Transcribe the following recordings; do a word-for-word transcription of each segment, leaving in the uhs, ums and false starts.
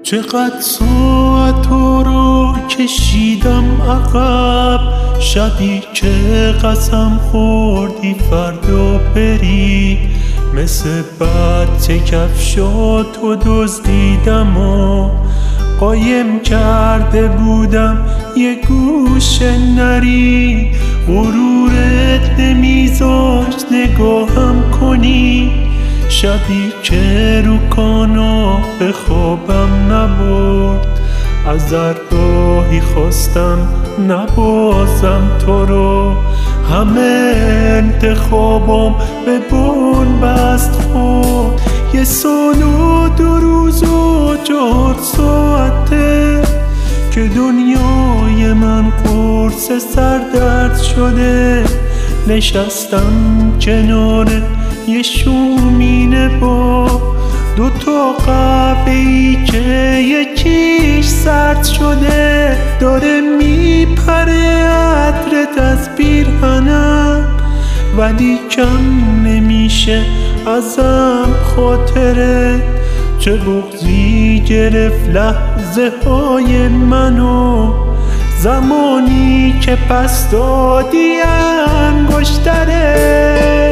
چقدر ساعت تو رو کشیدم عقب، شبی که قسم خوردی فردا بری، مثل بچه کفشاتو دزدیدم و قایم کرده بودم یه گوشه نری. غرورت نمیذاشت نگاهم کنی، شبی که رو کانا به خوابم نبرد. از راهی خواستم نبازم تو رو، همه انتخابم به بون بست خود. یه سال و دو روز و چهار ساعته که دنیای من قرص سردرد شده. نشستم کنار یه شومینه با دو تا قهوه‌ای که یکیش سرد شده. داره میپره عطرت از پیرهنم، ولی کم نمیشه ازم خاطره. چه بغضی گرفت لحظه های منو، زمانی که پس دادی انگشتره.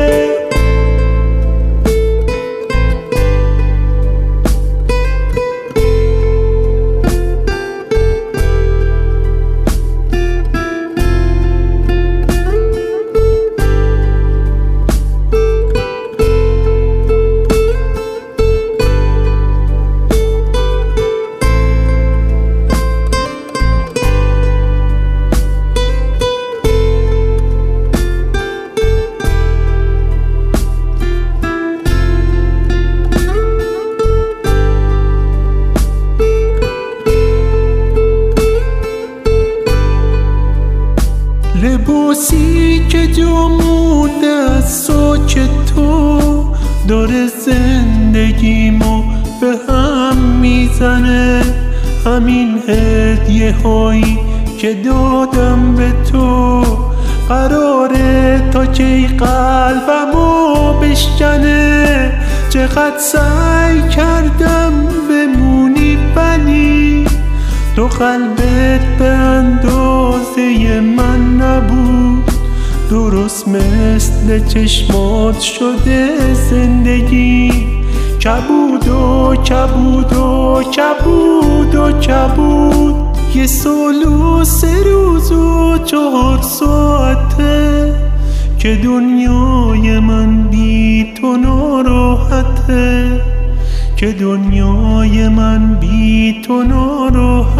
لباسی که جا مونده از ساک تو داره زندگیمو به هم میزنه. همین هدیه هایی که دادم به تو قراره تا کی قلبمو بشکنه. چقدر سعی کردم بمونی ولی تو قلبت به اندازه من نبود. درست مثل چشمات شده زندگی، کبود و کبود و کبود و کبود. یه سال و سه روز و چهار ساعته که دنیای من بی تو ناراحته، که دنیای من بی تو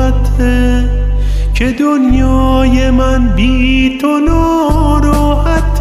ناراحته، که دنیای من بی تو ناراحته.